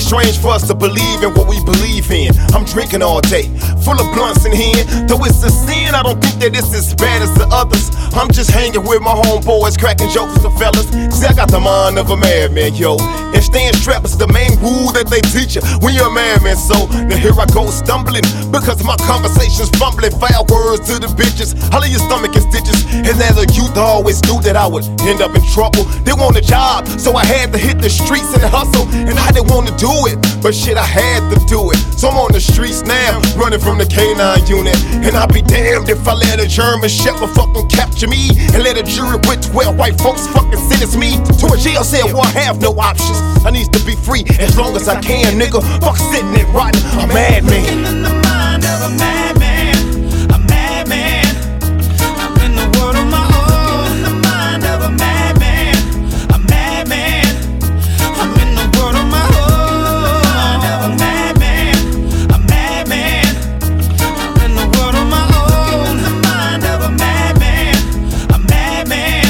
strange for us to believe in what we believe in. I'm drinking all day, full of blunts in hand. Though it's a sin, I don't think that it's as bad as the others. I'm just hanging with my homeboys, cracking jokes with the fellas. See, I got the mind of a madman, yo. And staying strapped is the main rule that they teach you when you're a madman. So now here I go stumbling because my conversation's fumbling. Foul words to the bitches, all of your stomach is stitches. And as a youth, I always knew that I would end up in trouble. They want a job, so I had to hit the streets and hustle. And I didn't want to do it, but shit, I had to do it. So I'm on the streets now, running from the K9 unit. And I'll be damned if I let a German shepherd fucking capture me and let a jury with 12 white folks fucking sentence me to a jail cell where I have no options. I need to be free as long as I can, nigga. Fuck sitting and rotting, I'm a madman. In the mind of a madman, a madman. I'm in the world of my own. In the mind of a madman, a madman. I'm in the world of my own. A madman, a madman. I'm in the world of my own. The mind of a madman, a madman.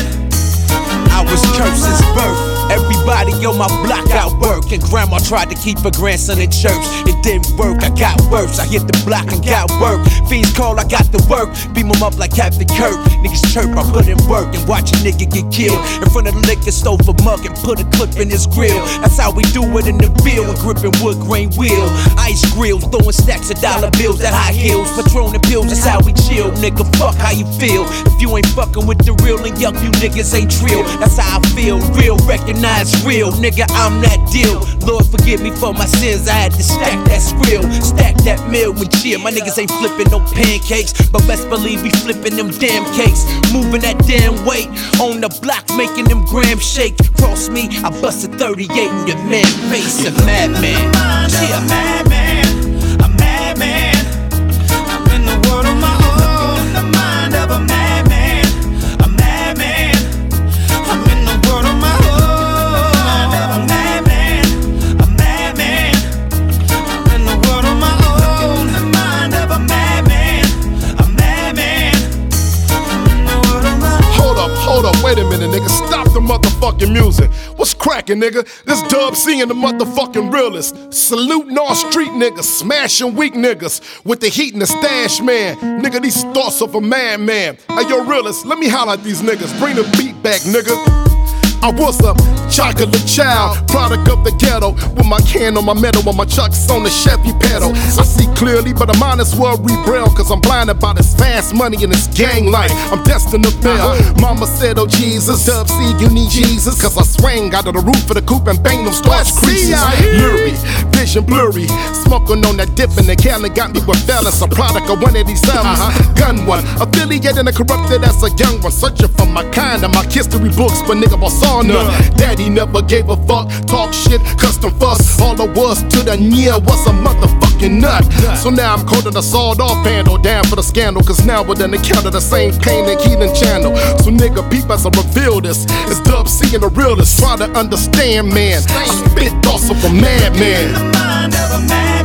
I was cursed since birth. Everybody on my block got work, and grandma tried to keep her grandson in church. It didn't work, I got worse. I hit the block and got work. Fiends call, I got the work. Beam 'em up like Captain Kirk. Niggas chirp, I put in work and watch a nigga get killed in front of the liquor store for mug and put a clip in his grill. That's how we do it in the field, with gripping wood grain wheel. Ice grills, throwing stacks of dollar bills at high heels. Patron and pills, that's how we chill. Nigga, fuck how you feel. If you ain't fucking with the real, then yup, you niggas ain't trill. That's how I feel, real, recognize real. Nigga, I'm that deal. Lord, forgive me for my sins. I had to stack that skrill, stack that meal and chill. My niggas ain't flipping no pancakes, but best believe we flipping them damn cakes. Moving that damn weight on the block, making them grams shake. Cross me, I bust a 38 in your man face. A madman. Yeah. A madman, a madman. I'm in the world of my own. The mind of a madman, a madman. I'm in the world of my own. A madman, a madman. I'm in the world of my own. The mind of a madman, a madman. I'm in the world of my own. Hold up, wait a minute, nigga. Stop the motherfucking music. What's cracking, nigga? This Dub C and the motherfucking realest. Saluting all street niggas, smashing weak niggas with the heat and the stash man. Nigga, these thoughts of a madman. Hey, yo, realest, let me holler at these niggas. Bring the beat back, nigga. I was a chocolate child, product of the ghetto, with my can on my metal, with my chucks on the Chevy pedal. I see clearly, but I might as well rebel, cause I'm blinded by this fast money and this gang life. I'm destined to fail. Mama said, oh Jesus, Dub C, you need Jesus, cause I swang out of the roof of the coupe and bang them starch creases. Lurie, vision blurry, smoking on that dip, and the Cali got me with balance. A product of 187, gun one, affiliated and corrupted as a young one, searching for my kind of my history books, but nigga was on none. Daddy never gave a fuck, talk shit, custom fuss. All I was to the near was a motherfucking nut. So now I'm coating a sawed off handle down for the scandal, cause now we're in the count of the same pain and healing channel. So nigga, peep as I reveal this. It's Dub C and the realest. Try to understand, man. I spit thoughts of a madman. In the mind of a madman.